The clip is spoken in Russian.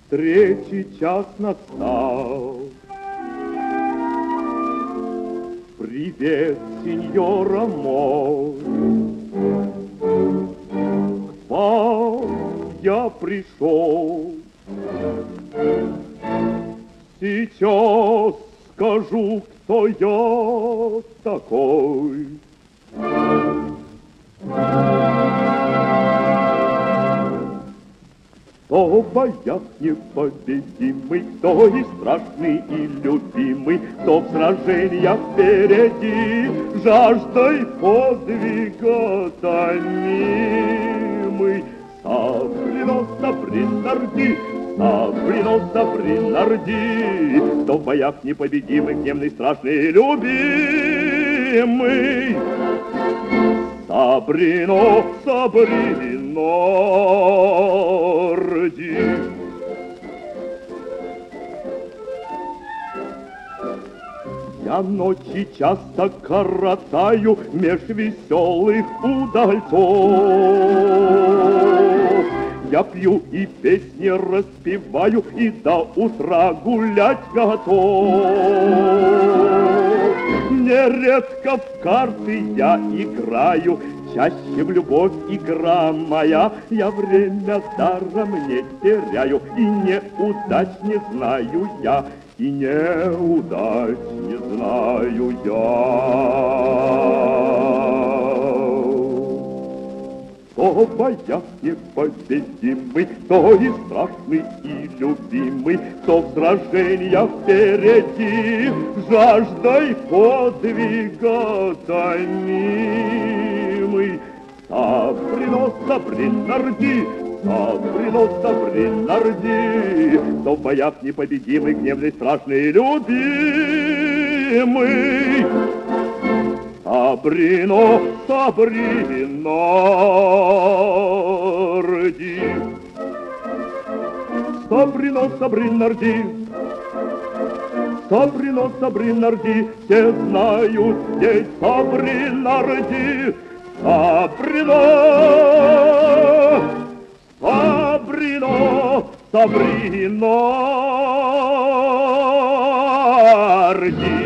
встречи час настал. Привет, сеньора мой, к вам я пришел. Сейчас скажу, кто я такой. Кто в боях непобедимый, кто и страшный, и любимый, кто в сражениях впереди, жаждой подвига томимый. Сабрино, Сабринарди, Сабрино, Сабринарди, кто в боях непобедимый, гневный, страшный и любимый. Сабрино, Сабринарди. Я ночи часто коротаю меж веселых удальцов. Я пью и песни распеваю, и до утра гулять готов. Нередко в карты я играю, чаще в любовь игра моя. Я время даром не теряю, и неудач не знаю я, и неудач не знаю я. Кто в боях непобедимый, кто и страшный, и любимый, кто в сражениях впереди, жаждой подвига томимый. Сабрино, Сабринарди, Сабрино, Сабринарди, кто в боях непобедимый, гневный, страшный и любимый. Сабрино, Сабринарди, Сабрино, Сабринарди, Сабрино, Сабринарди, все знают здесь Сабринарди. Сабрино, Сабрино, Сабринарди.